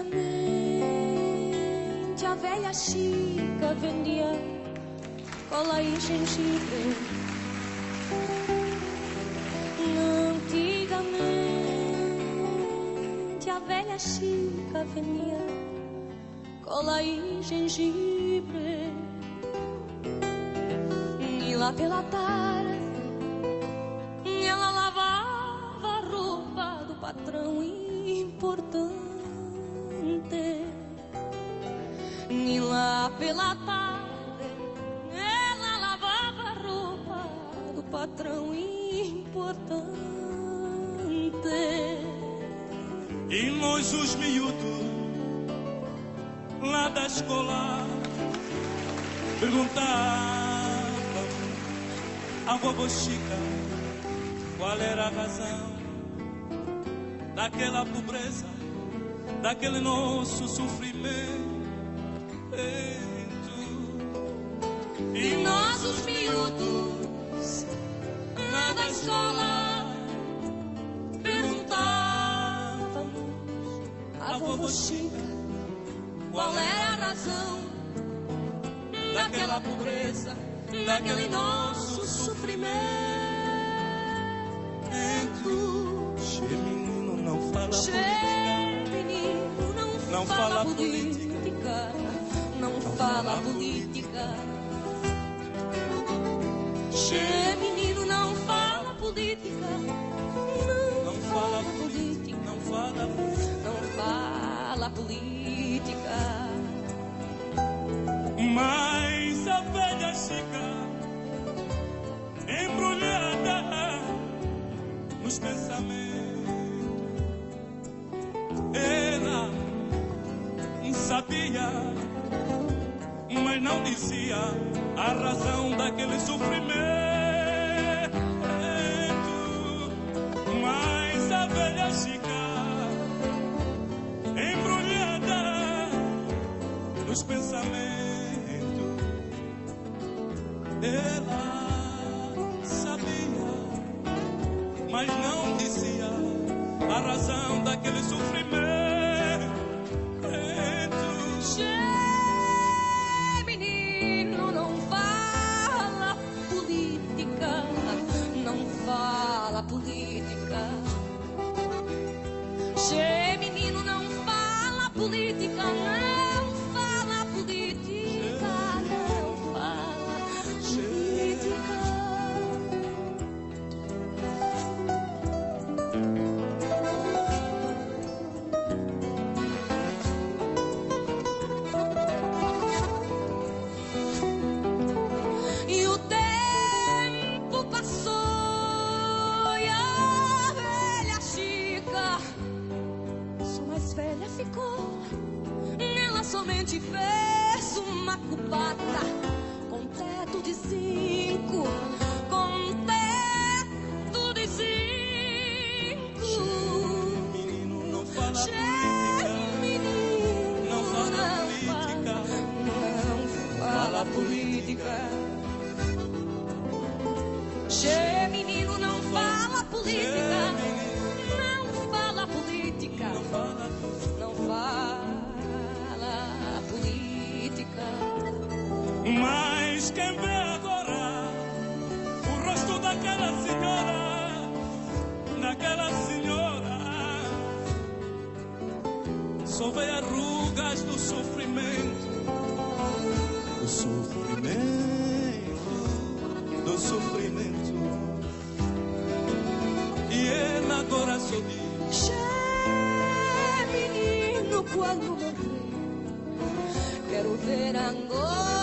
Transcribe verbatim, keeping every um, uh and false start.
Antigamente a velha Chica vendia cola e gengibre. Antigamente a velha Chica vendia cola e gengibre. E lá pela tarde ela lavava a roupa do patrão importante. E lá pela tarde ela lavava a roupa do patrão importante. E nós os miúdos lá da escola perguntávamos à vovó Chica qual era a razão daquela pobreza, daquele nosso sofrimento. E nós os miúdos lá da escola perguntávamos à vovó Chica qual era a razão daquela pobreza, daquele nosso sofrimento. Che menino, não fala Che menino, não, não fala, fala política, não fala política. Che menino, não fala política, não, não fala política, não fala não fala política. Mas a velha Chica embrulhada nos pensamentos, ela sabia, mas não dizia a razão daquele sofrimento. Mas a velha Chica embrulhada nos pensamentos, ela sabia, mas não dizia a razão daquele sofrimento. Che menino, não fala política, não fala política. Che menino, não fala política, não fala política, não fala política. E o tempo passou e a velha Chica só mais velha ficou. Ela somente fez uma cubata com teto de zinco, com teto de zinco. Menino, não fala Che política, menino, não fala política, não fala política. Che menino, não fala política, não fala política, não fala não fala política. Mas quem vê agora o rosto daquela senhora, daquela senhora, só vê as rugas do sofrimento, do sofrimento, do sofrimento. E ela agora só diz: Che menino, quando morrer, quero ver Angola.